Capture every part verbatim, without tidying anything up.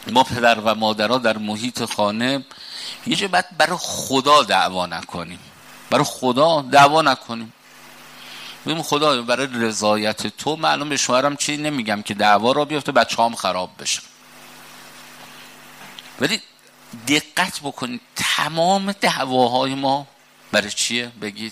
ما پدر و مادرها در محیط خانه یه جا باید برای خدا دعوا نکنیم، برای خدا دعوا نکنیم. بگیم خدا برای رضایت تو، معلوم به شوهرم چی نمیگم که دعوا را بیفته بچه‌هام خراب بشه. ولی دقت بکنید تمام دعواهای ما برای چیه؟ بگید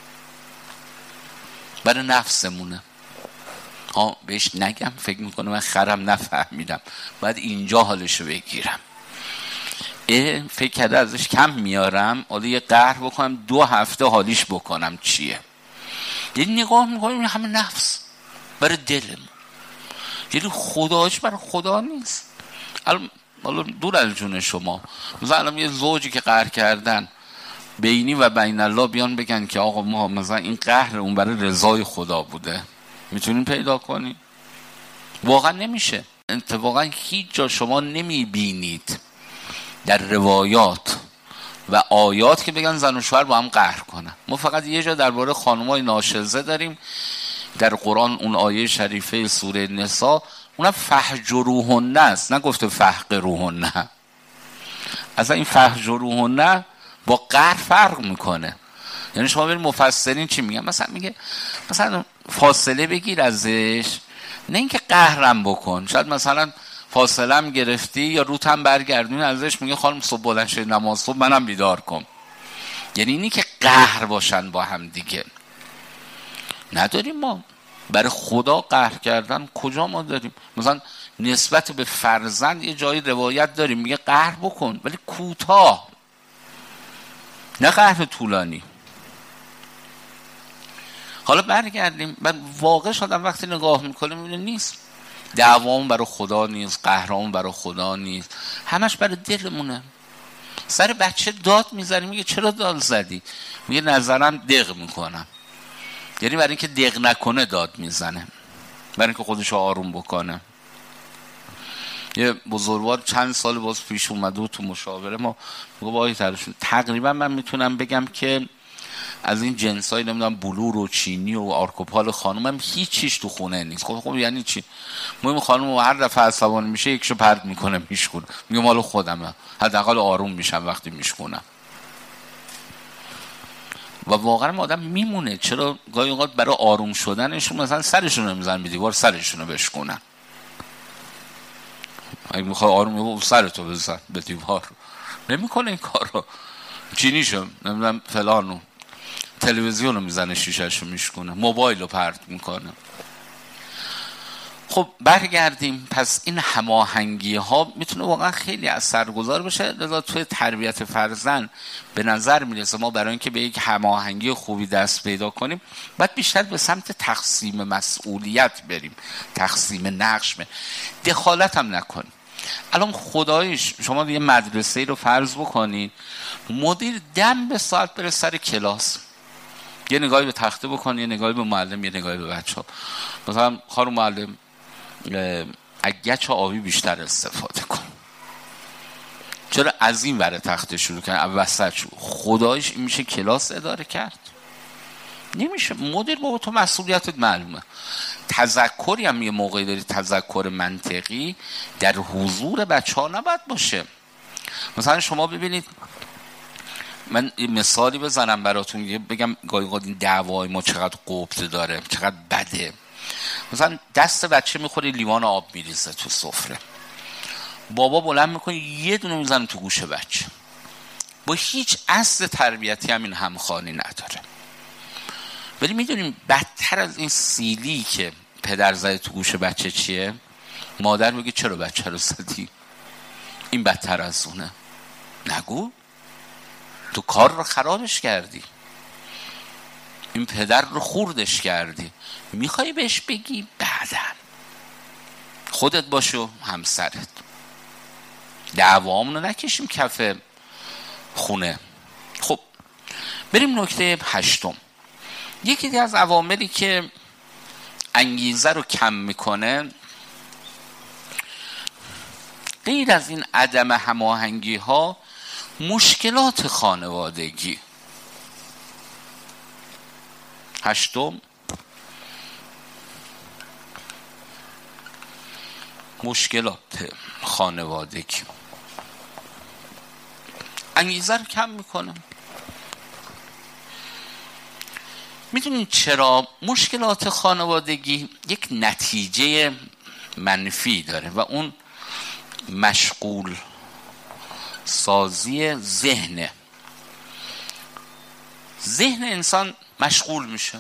برای نفسمونه. ها بهش نگم فکر میکنه من خرم نفهمیدم، باید اینجا حالشو بگیرم. اه فکر کرده ازش کم میارم، حالا یه قهر بکنم دو هفته حالیش بکنم چیه؟ یعنی نگاه میکنیم همه نفس برای دلم، یعنی خداش برای خدا نیست. حالا دور از جون شما، مثلا الان یه زوجی که قهر کردن بینی و بین الله بیان بگن که آقا ما مثلا این قهر اون برای رضای خدا بوده، میتونین پیدا کنی؟ واقعا نمیشه. اتفاقا هیچ جا شما نمیبینید در روایات و آیات که بگن زن و شوهر با هم قهر کنن. ما فقط یه جا درباره خانمای ناشزه داریم در قرآن، اون آیه شریفه سوره نساء، اونم فهجروهن است، نگفته فحقروهن. اصلا این فهجروهن با قهر فرق میکنه. یعنی شما برید مفسرین چی میگن، مثلا میگه مثلا فاصله بگیر ازش، نه اینکه قهرم بکن. شاید مثلا فاصله هم گرفتی یا روت هم برگردونی ازش، میگه خانم صبح بلند شد نماز صبح منم بیدار کن. یعنی اینی که قهر باشن با هم دیگه نداریم. ما برای خدا قهر کردن کجا ما داریم؟ مثلا نسبت به فرزند یه جایی روایت داریم میگه قهر بکن ولی کوتاه، نه قهر طولانی. حالا برگردیم بر واقعش. آدم وقتی نگاه میکنه میبینه نیست، دعوامون برای خدا نیست، قهرامون برای خدا نیست، همش برای دلمونه. سر بچه داد میزنی، میگه چرا داد زدی؟ میگه نظرم دق میکنم. یعنی برای اینکه دق نکنه داد میزنه، برای اینکه خودش آروم بکنه. یه بزرگوار چند سال باز پیش اومده و تو مشاوره ما میگه وای ترشون تقریبا من میتونم بگم که از این جنسای نمیدونم بلور و چینی و آرکوپال خانومم هیچیش تو خونه نیست. خب خب یعنی چی؟ مهم خانوم هر دفعه عصبانی میشه یکشو پرت میکنه میشکونه، میگه مال خودمه، حداقل آروم میشم وقتی میشکونم. و واقعا آدم میمونه. چرا گاهی اوقات برای آروم شدنشون مثلا سرشون رو میزنن به دیوار، سرشون رو بشکنن. اگه میخوای آروم سرتو بزن به دیوار، نمیکنه این کار رو. چینیشو نمیدونم فلانو تلویزیون رو میزنه شیشه‌شو میشکنه، موبایل رو پرت میکنه. خب برگردیم. پس این هماهنگی ها میتونه واقعا خیلی اثرگذار بشه. لذا توی تربیت فرزند به نظر میرسه ما برای اینکه به یک هماهنگی خوبی دست پیدا کنیم باید بیشتر به سمت تقسیم مسئولیت بریم، تقسیم نقش بریم، دخالت هم نکنیم. الان خدایش شما یه مدرسه رو فرض بکنید، مدیر دم به ساعت بره سر کلاس، یه نگاهی به تخته بکن، یه نگاهی به معلم، یه نگاهی به بچه‌ها. مثلا خانم معلم اگه آبی بیشتر استفاده کن. چرا از این ور تخته شروع کردن وسط شروع؟ خدایش این میشه کلاس اداره کرد؟ نمیشه. مدیر بابا تو مسئولیتت معلومه. تذکری هم یه موقعی داری، تذکر منطقی در حضور بچه ها نباید باشه. مثلا شما ببینید، من یه مثالی بزنم براتون بگم گاهی اوقات این دعوای ما چقدر قبط داره، چقدر بده. مثلا دست بچه میخوره لیوان آب میریزه تو سفره، بابا بلند میکنه یه دونه میزنه تو گوش بچه، با هیچ اصل تربیتی هم این همخوانی نداره. ولی میدونیم بدتر از این سیلی که پدر زده تو گوش بچه چیه؟ مادر میگه چرا بچه رو زدی؟ این بدتر از اونه. نگو، تو کار رو خرابش کردی، این پدر رو خوردش کردی. میخوای بهش بگی بعدن خودت باشو همسرت، دعوامونو نکشیم کف خونه. خب بریم نکته هشتم. یکی از عواملی که انگیزه رو کم میکنه غیر از این عدم هماهنگی ها، مشکلات خانوادگی. هشتم، مشکلات خانوادگی انگیزه رو کم میکنه. میدونید چرا؟ مشکلات خانوادگی یک نتیجه منفی داره و اون مشغول سازی ذهنه. ذهن انسان مشغول میشه.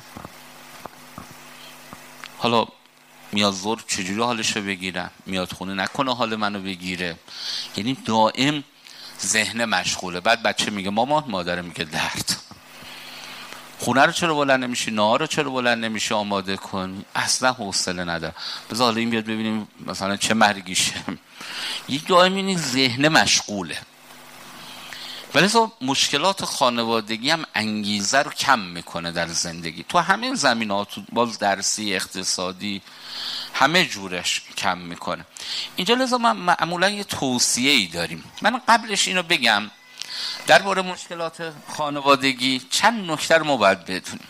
حالا میاد زور چجوری حالشو بگیرم، میاد خونه نکنه حال منو بگیره. یعنی دائم ذهن مشغوله. بعد بچه میگه مامان، مادر میگه درد. خونه رو چرا بلند نمیشی؟ نهار رو چرا بلند نمیشی آماده کن؟ اصلا حوصله نداره. بذار حالا این بیاد ببینیم مثلا چه مرگیشه. یک دائم این ذهن مشغوله. ولی مشکلات خانوادگی هم انگیزه رو کم میکنه در زندگی، تو همه زمینات، باز درسی، اقتصادی، همه جورش کم میکنه. اینجا لذا ما معمولا یه توصیه ای داریم. من قبلش اینو بگم درباره مشکلات خانوادگی چند نکته رو ما باید بدونیم.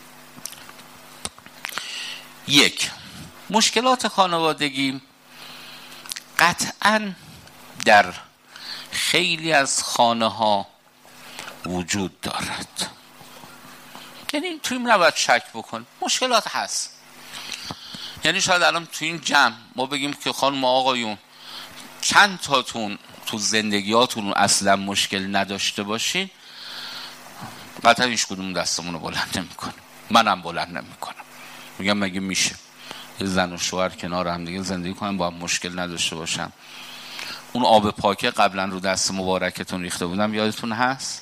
یک، مشکلات خانوادگی قطعاً در خیلی از خانه ها وجود دارد. یعنی توی این نباید شک بکن، مشکلات هست. یعنی شاید الان توی این جمع ما بگیم که خانم آقایون چند تاتون تو زندگیاتون اصلا مشکل نداشته باشین، قطعا هیچ کدوم دستمون رو بلند نمی کنیم. منم بلند نمی کنم. میگم مگه میشه یه زن و شوهر کنار هم دیگه زندگی کنن با هم مشکل نداشته باشن؟ اون آب پاکه قبلا رو دست مبارکتون ریخته بودم، یادتون هست؟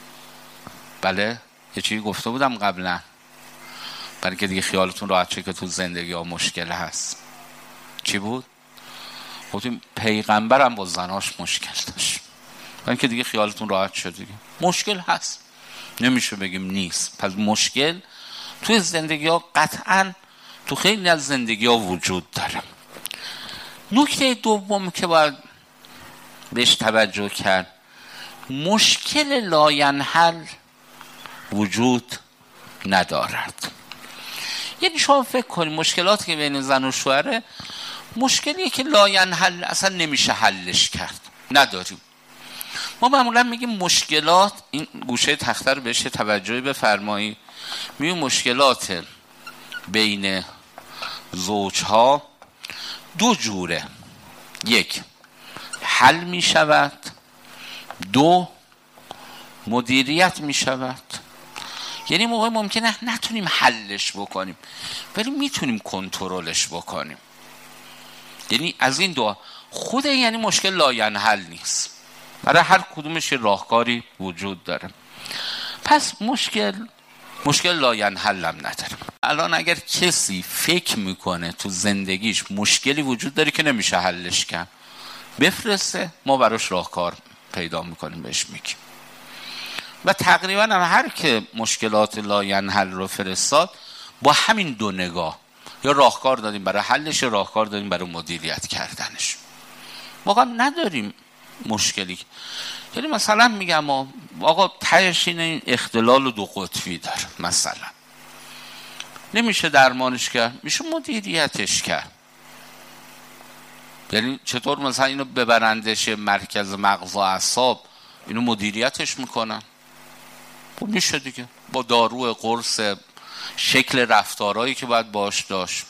بله، یه چیزی گفته بودم قبلا برای که دیگه خیالتون راحت شه که تو زندگی ها مشکل هست. چی بود؟ گفتیم پیغمبرم با زناش مشکل داشت، برای که دیگه خیالتون راحت شد دیگه. مشکل هست، نمیشه بگیم نیست. پس مشکل توی زندگی ها قطعا تو خیلی از زندگی ها وجود داره. نکته دوم که باید بهش توجه کرد، مشکل لاینحل وجود ندارد. یعنی شما فکر کنید مشکلاتی که بین زن و شوهره مشکلیه که لاینحل اصلا نمیشه حلش کرد، نداریم. ما معمولا میگیم مشکلات، این گوشه تخته رو بهش توجه بفرمایید، میگیم مشکلات بین زوجها دو جوره. یک، حل می شود. دو، مدیریت می شود. یعنی موقع ممکنه نتونیم حلش بکنیم ولی میتونیم کنترلش بکنیم. یعنی از این دو خود یعنی مشکل لاینحل نیست، برای هر کدومش راهکاری وجود داره. پس مشکل مشکل لاینحل هم نداره. الان اگر کسی فکر میکنه تو زندگیش مشکلی وجود داره که نمیشه حلش کرد، بفرسته، ما براش راهکار پیدا میکنیم بهش میگیم. و تقریبا هم هر که مشکلات لاینحل رو فرستاد با همین دو نگاه، یا راهکار دادیم برای حلش، یا راهکار دادیم برای مدیریت کردنش. واقعا نداریم مشکلی. یعنی مثلا میگم آقا تهش این اختلال و دو قطبی داره، مثلا نمیشه درمانش کرد، میشه مدیریتش کرد. یعنی چطور مثلا اینو ببرندش مرکز مغز و اعصاب، اینو مدیریتش میکنن؟ خب میشه دیگه، با دارو، قرص، شکل رفتارهایی که باید باش داشت.